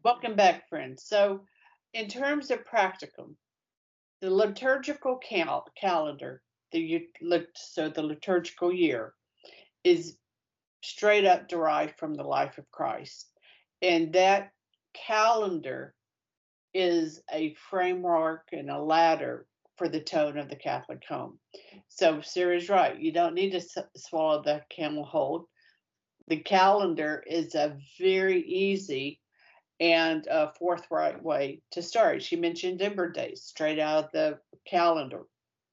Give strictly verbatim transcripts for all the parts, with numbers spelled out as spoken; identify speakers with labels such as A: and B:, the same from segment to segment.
A: Welcome back, friends. So, in terms of practicum, the liturgical cal- calendar, the u- lit- so the liturgical year is straight up derived from the life of Christ, and that calendar is a framework and a ladder for the tone of the Catholic home. So, Sarah's right. You don't need to s- swallow the camel whole. The calendar is a very easy and a forthright way to start. She mentioned Ember Days straight out of the calendar,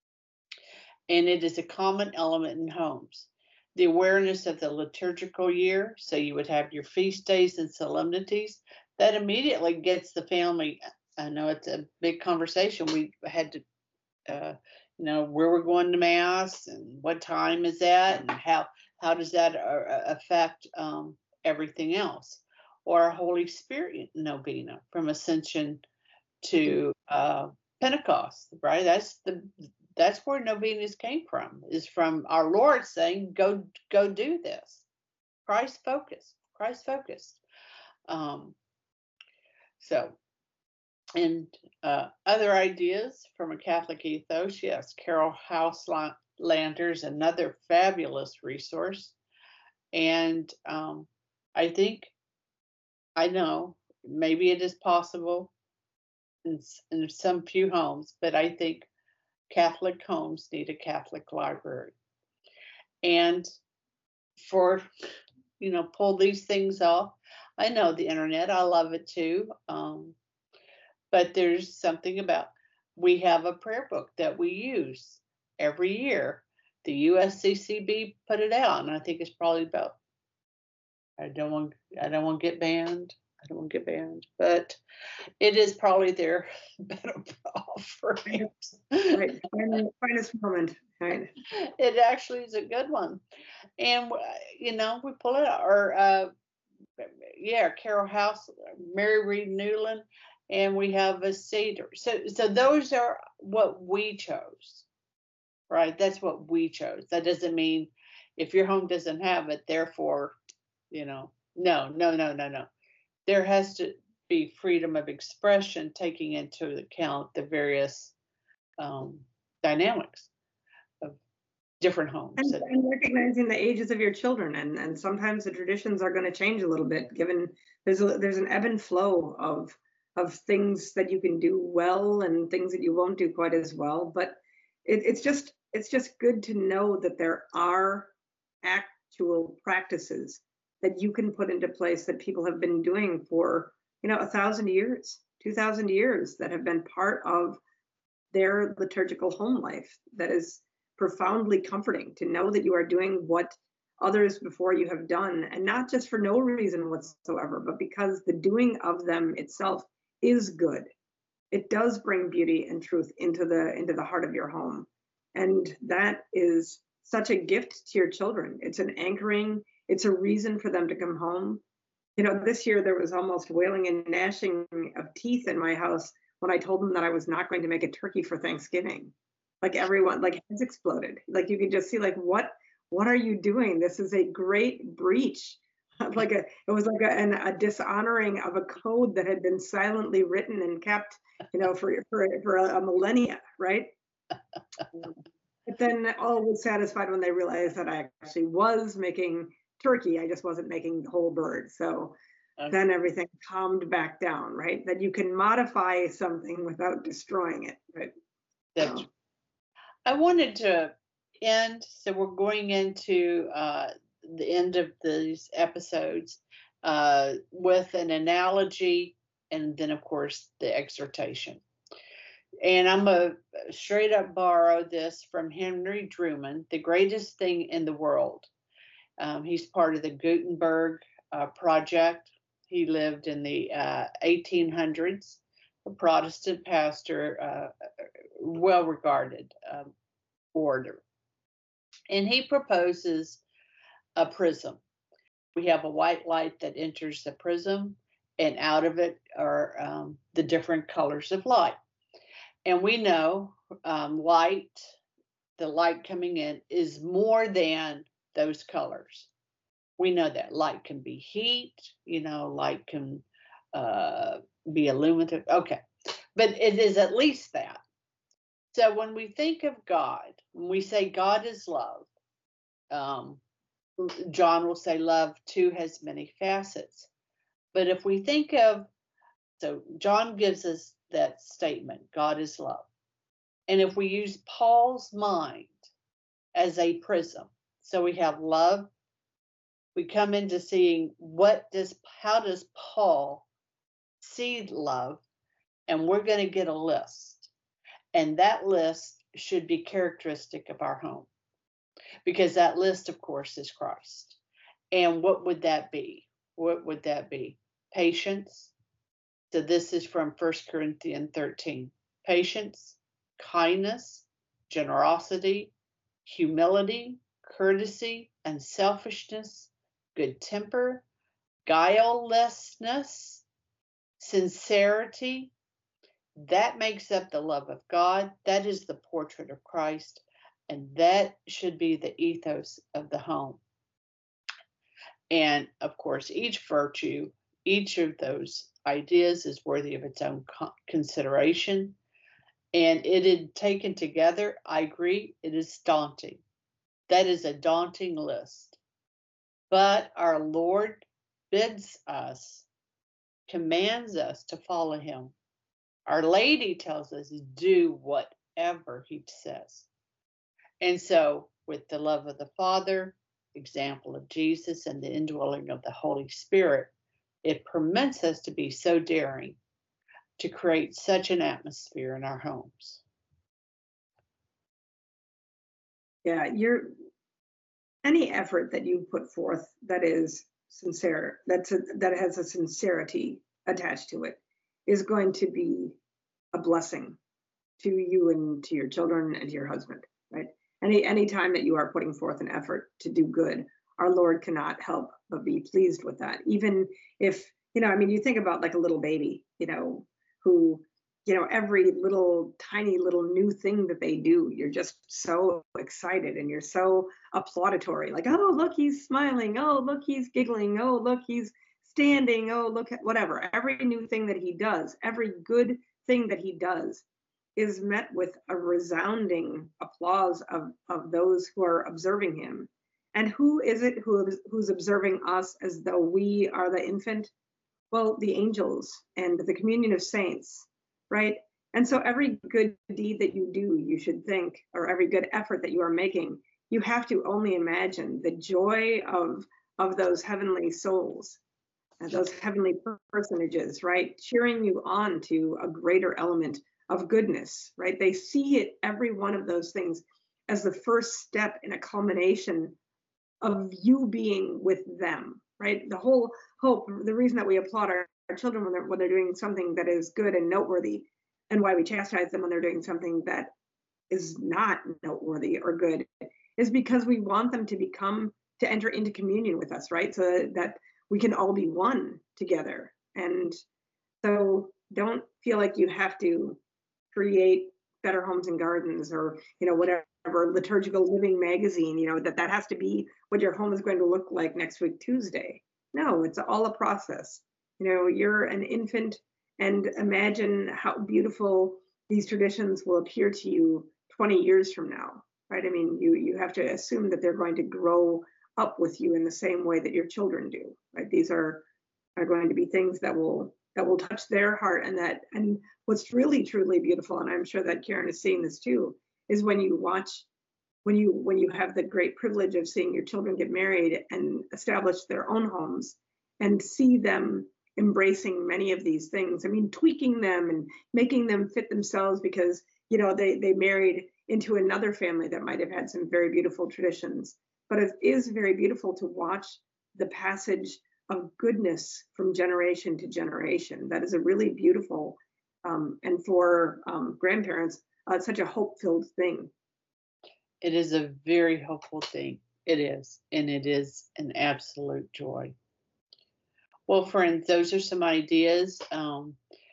A: and it is a common element in homes. The awareness of the liturgical year, so you would have your feast days and solemnities, that immediately gets the family. I know it's a big conversation. We had to, uh, you know, where we're going to mass and what time is that, and how how does that uh, affect um, everything else, or a Holy Spirit novena from Ascension to uh, Pentecost, right? That's the that's where novenas came from. Is from our Lord saying, "Go, go, do this." Christ focused. Christ focused. Um, so, and uh, other ideas from a Catholic ethos. Yes, Carol House-Landers, another fabulous resource, and um, I think I know maybe it is possible in, in some few homes, but I think Catholic homes need a Catholic library. And for, you know, pull these things off, I know the internet, I love it too. Um, but there's something about, we have a prayer book that we use every year. The U S C C B put it out, and I think it's probably about, I don't want, I don't want to get banned. I don't want to get banned, but it is probably their better offering.
B: Right, fin- finest moment, right?
A: It actually is a good one. And w- you know, we pull it out, or uh, yeah, Carol House, Mary Reed Newland, and we have a cedar. So, so those are what we chose, right? That's what we chose. That doesn't mean if your home doesn't have it, therefore, you know, no, no, no, no, no. There has to be freedom of expression, taking into account the various um, dynamics of different homes.
B: And, and recognizing the ages of your children, and and sometimes the traditions are going to change a little bit. Given there's a, there's an ebb and flow of of things that you can do well and things that you won't do quite as well. But it, it's just it's just good to know that there are actual practices that you can put into place that people have been doing for you know a thousand years, two thousand years, that have been part of their liturgical home life. That is profoundly comforting to know that you are doing what others before you have done, and not just for no reason whatsoever, but because the doing of them itself is good. It does bring beauty and truth into the into the heart of your home, and that is such a gift to your children. It's an anchoring, it's a reason for them to come home. You know, this year there was almost wailing and gnashing of teeth in my house when I told them that I was not going to make a turkey for Thanksgiving. Like everyone, like heads exploded. Like you could just see, like, what, what are you doing? This is a great breach. Like a, it was like a, an, a dishonoring of a code that had been silently written and kept, you know, for for for a, a millennia, right? But then all was satisfied when they realized that I actually was making turkey. I just wasn't making the whole bird. So
A: Uh,
B: then everything calmed back down, right? That you can modify something without destroying it, right?
A: that's,
B: So,
A: I wanted to end, so we're going into uh, the end of these episodes uh, with an analogy, and then, of course, the exhortation. And I'm going to straight up borrow this from Henry Drummond, the greatest thing in the world. Um, he's part of the Gutenberg uh, project. He lived in the uh, eighteen hundreds, a Protestant pastor, uh, well regarded um, order. And he proposes a prism. We have a white light that enters the prism, and out of it are um, the different colors of light. And we know um, light, the light coming in, is more than those colors. We know that light can be heat, you know, light can uh, be illuminative. Okay, but it is at least that. So when we think of God, when we say God is love, um, John will say love too has many facets. But if we think of, so John gives us that statement, God is love. And if we use Paul's mind as a prism, so we have love, we come into seeing what does, how does Paul see love, and we're going to get a list. And that list should be characteristic of our home, because that list, of course, is Christ. And what would that be? What would that be? Patience. So this is from First Corinthians thirteen. Patience, kindness, generosity, humility, courtesy, unselfishness, good temper, guilelessness, sincerity. That makes up the love of God. That is the portrait of Christ. And that should be the ethos of the home. And of course, each virtue, each of those ideas is worthy of its own consideration. And it is taken together, I agree, it is daunting. That is a daunting list. But our Lord bids us, commands us to follow him. Our Lady tells us, do whatever he says. And so, with the love of the Father, example of Jesus, and the indwelling of the Holy Spirit, it permits us to be so daring to create such an atmosphere in our homes.
B: Yeah, you're any effort that you put forth that is sincere, that's a, that has a sincerity attached to it, is going to be a blessing to you and to your children and to your husband, right? Any any time that you are putting forth an effort to do good, our Lord cannot help but be pleased with that. Even if, you know, I mean, you think about like a little baby, you know, who, you know, every little tiny little new thing that they do, you're just so excited and you're so applauditory. Like, oh, look, he's smiling. Oh, look, he's giggling. Oh, look, he's standing. Oh, look at whatever. Every new thing that he does, every good thing that he does is met with a resounding applause of, of those who are observing him. And who is it who, who's observing us as though we are the infant? Well, the angels and the communion of saints, right? And so every good deed that you do, you should think, or every good effort that you are making, you have to only imagine the joy of, of those heavenly souls, and those heavenly personages, right? Cheering you on to a greater element of goodness, right? They see it, every one of those things, as the first step in a culmination of you being with them, right? The whole hope, the reason that we applaud our, our children when they're, when they're doing something that is good and noteworthy, and why we chastise them when they're doing something that is not noteworthy or good, is because we want them to become, to enter into communion with us, right? So that we can all be one together. And so don't feel like you have to create Better Homes and Gardens, or, you know, whatever liturgical living magazine, you know, that that has to be what your home is going to look like next week, Tuesday. No, it's all a process. You know, you're an infant, and imagine how beautiful these traditions will appear to you twenty years from now, right? I mean, you, you have to assume that they're going to grow up with you in the same way that your children do, right? These are, are going to be things that will that will touch their heart. And that, and what's really truly beautiful, and I'm sure that Karen is seeing this too, is when you watch, when you when you have the great privilege of seeing your children get married and establish their own homes, and see them embracing many of these things. I mean, tweaking them and making them fit themselves, because, you know, they they married into another family that might have had some very beautiful traditions. But it is very beautiful to watch the passage of goodness from generation to generation. That is a really beautiful, um, and for um, grandparents, uh, such a hope-filled thing.
A: It is a very hopeful thing. It is, and it is an absolute joy. Well, friends, those are some ideas. Um,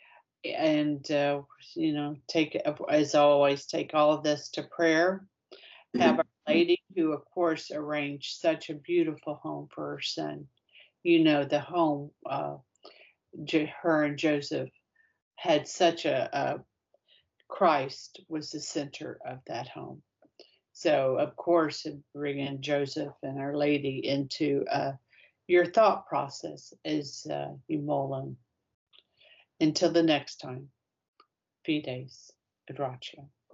A: and, uh, you know, take, as always, take all of this to prayer. Have Our Lady, who, of course, arranged such a beautiful home for her son. You know, the home uh, Jo- her and Joseph had such a, a Christ was the center of that home. So, of course, bringing Joseph and Our Lady into uh, your thought process as uh, you mull on. Until the next time, Fides et Ratio.